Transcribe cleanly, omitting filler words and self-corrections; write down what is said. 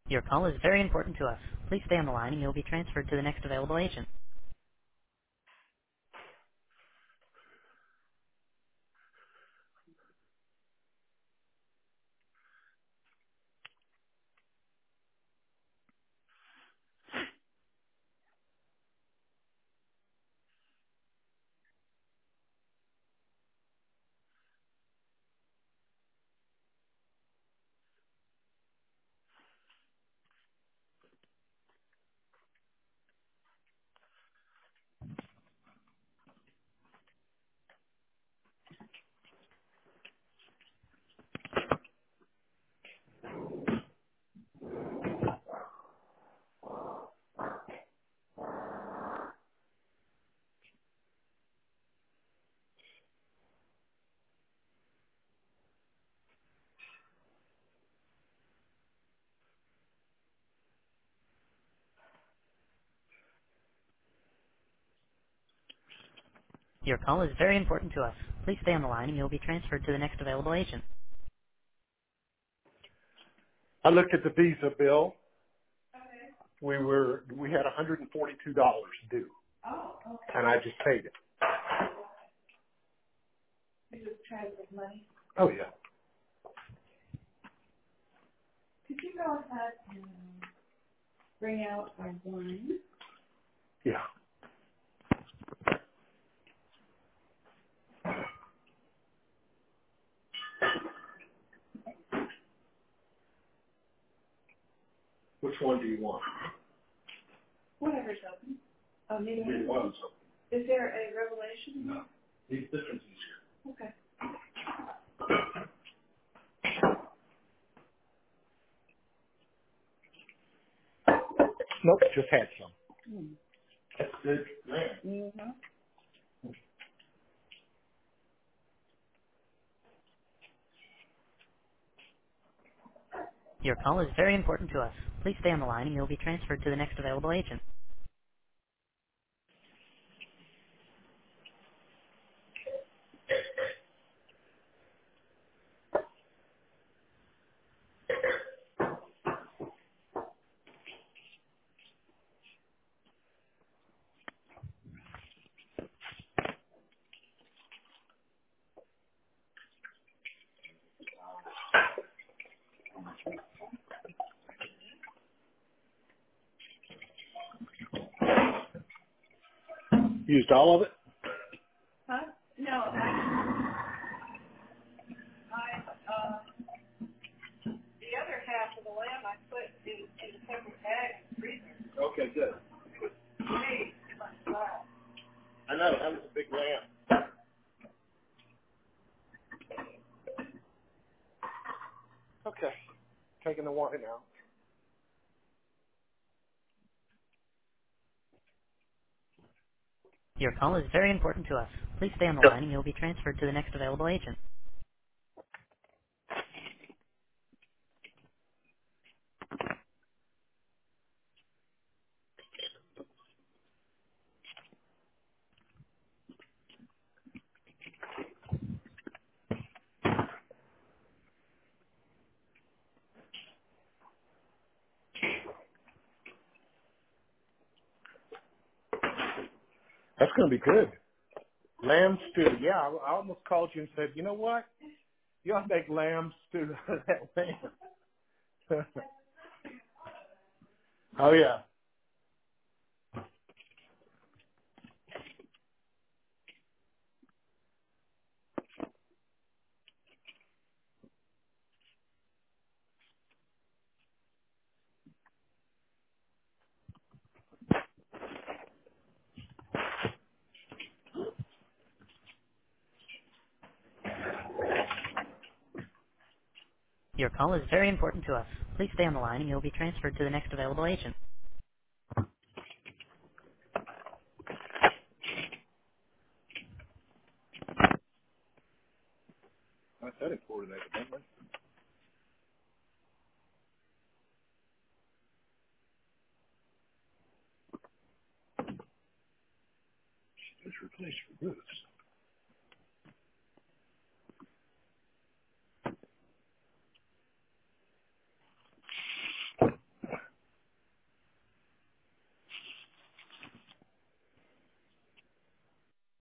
Your call is very important to us. Please stay on the line and you'll be transferred to the next available agent. Your call is very important to us. Please stay on the line and you'll be transferred to the next available agent. I looked at the Visa bill. We had $142 due, and I just paid it. You just transferred money. Oh yeah, Could you go ahead and bring out our wine? yeah. Which one do you want? Whatever's open. Maybe Either one. Is there a revelation? No, this one's easier. Okay. Nope, just had some. Hmm. That's good. Man. Mm-hmm. Your call is very important to us. Please stay on the line and you'll be transferred to the next available agent. Used all of it? Huh? No, the other half of the lamb I put in a separate bag in the freezer. Okay, good. Hey, too much fat. I know, that was a big lamb. Okay, taking the wine out. Your call is very important to us. Please stay on the line and you'll be transferred to the next available agent. That's going to be good. Lamb stew. Yeah, I almost called you and said, you know what? You ought to make lamb stew out of that lamb. Oh, yeah. Your call is very important to us. Please stay on the line and you'll be transferred to the next available agent. I said it for today, didn't I? Just replace your roofs.